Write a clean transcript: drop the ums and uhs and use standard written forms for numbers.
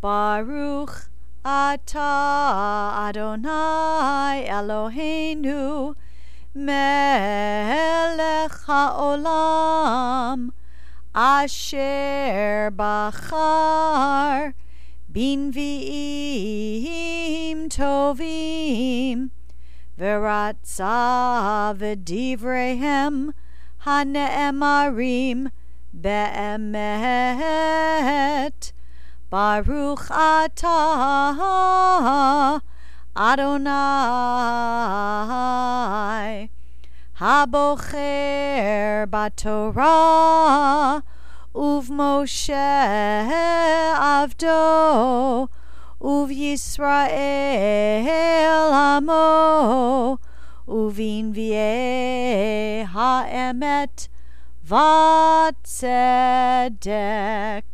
Baruch atah Adonai Eloheinu melech haolam asher bachar binviim tovim v'ratza v'divrehem hane'emarim be'emet. Baruch atah Adonai habocher batorah uv'Moshe avdo uv'Yisrael amo uv'inviei ha'emet v'tzedek.